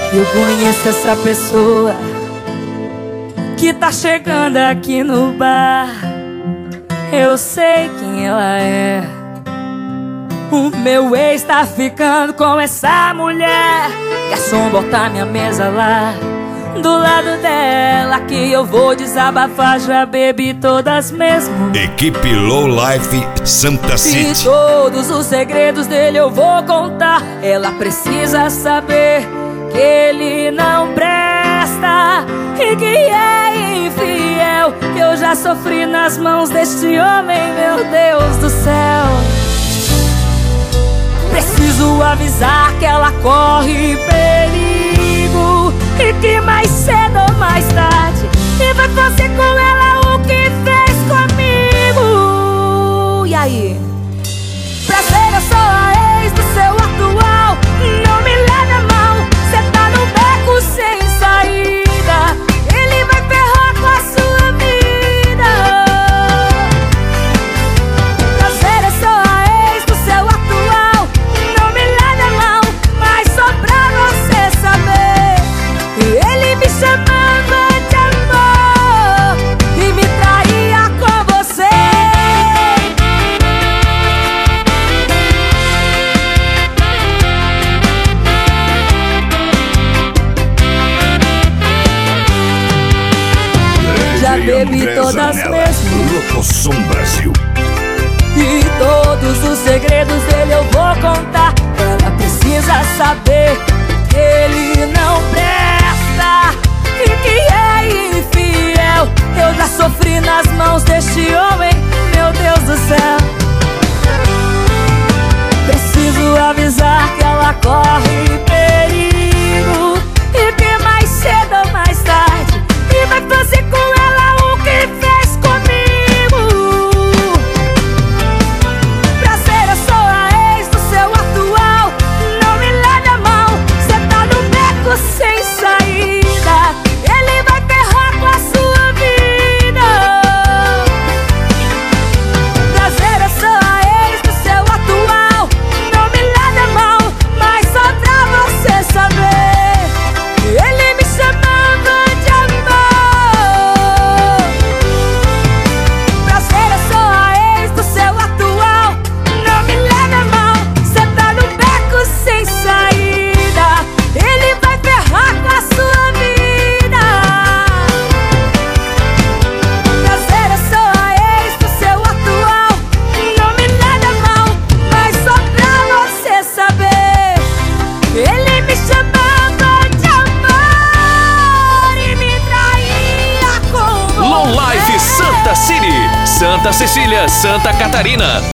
Eu conheço essa pessoa que tá chegando aqui no bar. Eu sei quem ela é. O meu ex tá ficando com essa mulher. Garçom, bota minha mesa lá do lado dela, que eu vou desabafar. Já bebi todas mesmo. Equipe Low Life Santa City. E todos os segredos dele eu vou contar. Ela precisa saber que ele não presta e que é infiel. Eu já sofri nas mãos deste homem, meu Deus do céu. Preciso avisar que ela corre perigo e que mais cedo ou mais tarde ele vai fazer com ela o que fez comigo. E aí? Prazer, eu sou a ex do seu atual. Não me leve a mal, cê tá no beco sem saída. Ele vai ferrar com a sua vida. Prazer, eu sou a ex do seu atual. Não me leve a mal, mas só pra você saber. Ele me chamava de amor e me traía com você. Já bebi todas mesmo. Locoção Brasil. E todos os segredos dele eu vou contar. Ela precisa saber que ele não presta e que é infiel. Eu já sofri nas mãos deste homem, meu Deus do céu. Preciso avisar que ela corre perigo e que mais cedo ou mais tarde ele vai fazer com ela o que fez comigo. Prazer, eu sou a ex do seu atual. Não me leve a mal, cê tá no beco sem saída. Ele vai ferrar com a sua vida. Prazer, eu sou a ex do seu atual. Não me leve a mal, mas só pra você saber. Ele me chamava de amor. Prazer, eu sou a ex do seu atual. Não me leve a mal, cê tá no beco sem saída. Ele vai ferrar com a sua vida. Prazer, eu sou a ex do seu atual. Não me leve a mal, mas só pra você saber. Ele me chamava de amor e me traía com você. Low Life Santa City, Santa Cecília, Santa Catarina.